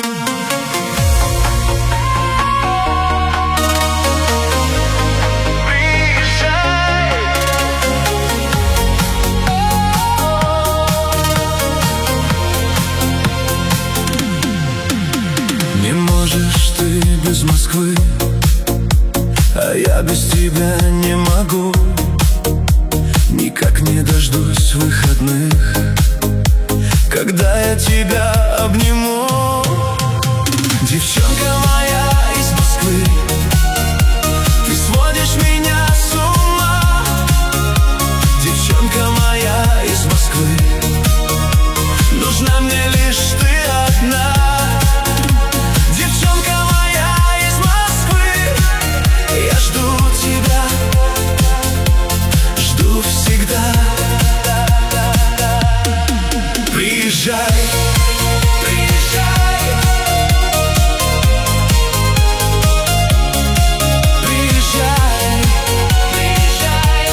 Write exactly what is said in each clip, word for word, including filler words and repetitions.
Без Москвы, а я без тебя не могу. Никак не дождусь выходных, когда я тебя обниму. Девчонка моя из Москвы, ты сводишь меня с ума. Девчонка моя из Москвы, нужна мне лишь ты одна. Приезжай, приезжай, приезжай, приезжай.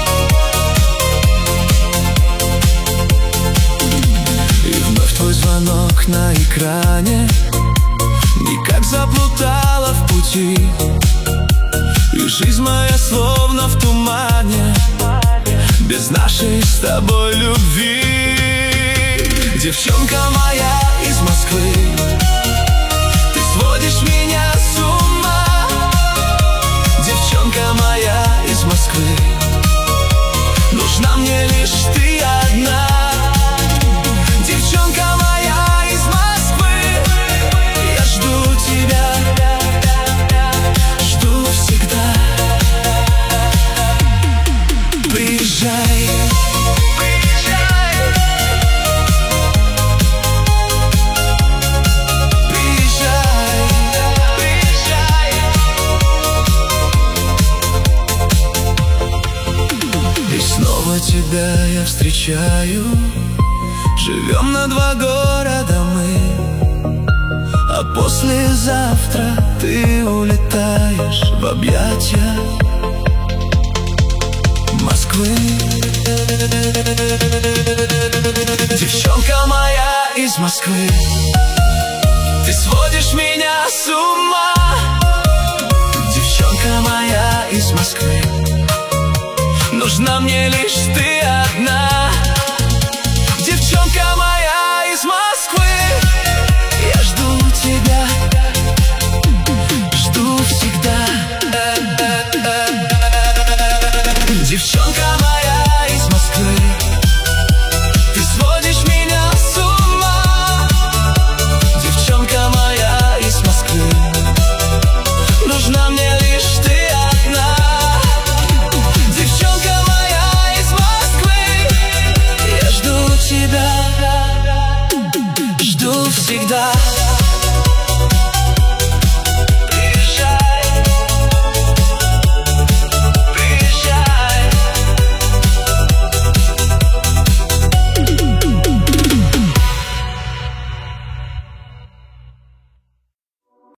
И вновь твой звонок на экране, никак заплутала в пути. И жизнь моя словно в тумане, без нашей с тобой любви. Девчонка моя из Москвы, ты сводишь меня с ума. Девчонка моя из Москвы, нужна мне лишь ты одна. Девчонка моя из Москвы, я жду тебя, жду всегда. Приезжай. Тебя я встречаю, живем на два города мы, а послезавтра ты улетаешь в объятия Москвы. Девчонка моя из Москвы, ты сводишь меня с ума. Девчонка моя из Москвы, нужна мне лишь ты одна.